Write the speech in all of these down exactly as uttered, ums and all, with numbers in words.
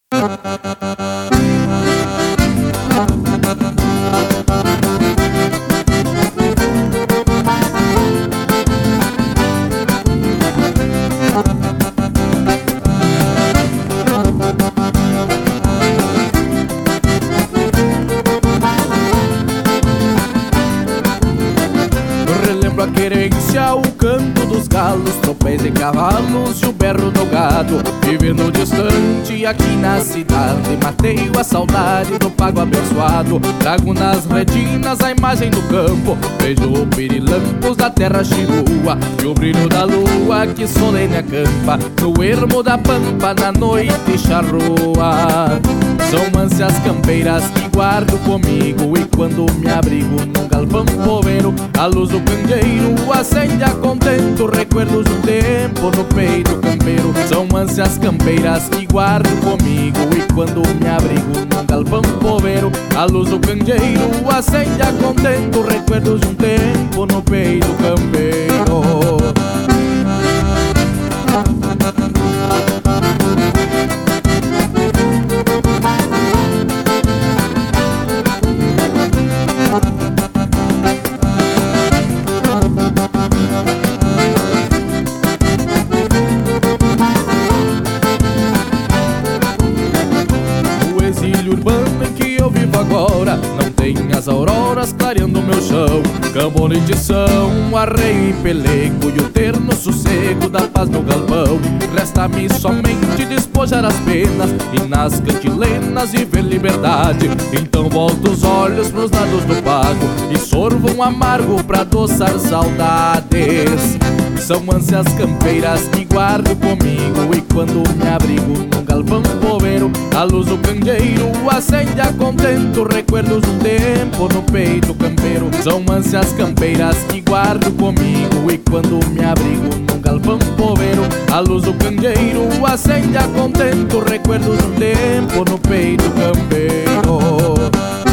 Relembro a querência, o canto dos galos, tropéis de cavalos e o berro do gado. Vivendo distante aqui na cidade, matei a saudade do pago abençoado. Trago nas retinas a imagem do campo, vejo o pirilampos da terra chirua e o brilho da lua que solene acampa no ermo da pampa na noite charrua. São ânsias campeiras que guardo comigo, e quando me abrigo num galpão poveiro, a luz do candeeiro acende a contento recuerdos do tempo no peito campeiro. São ânsias campeiras que guardo comigo, e quando me abrigo num galpão poveiro, a luz do candeeiro acende a contento recuerdos de um tempo no peito campeiro. Urbano em que eu vivo agora não tem as auroras clareando meu chão. Campo de São, arreio e pelego e o terno sossego da paz no galpão. Resta-me somente despojar as penas e nas cantilenas viver liberdade. Então volto os olhos pros lados do pago e sorvo um amargo pra adoçar saudades. São ânsias campeiras que guardo comigo, e quando me abrigo num galpão poveiro, a luz do candeeiro acende a contento recuerdos de um tempo no peito campeiro. São ânsias campeiras que guardo comigo, e quando me abrigo num galpão poveiro, a luz do candeeiro acende a contento recuerdos de um tempo no peito campeiro.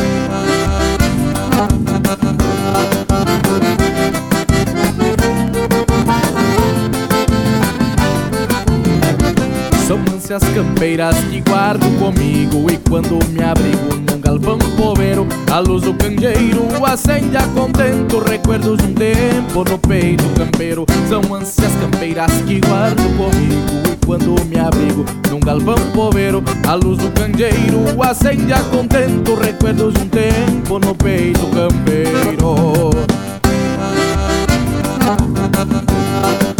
São ânsias campeiras que guardo comigo, e quando me abrigo num galpão poveiro, a luz do candeeiro acende a contento recuerdos de um tempo no peito campeiro. São ânsias campeiras que guardo comigo, e quando me abrigo num galpão poveiro, a luz do candeeiro acende a contento recuerdos de um tempo no peito campeiro.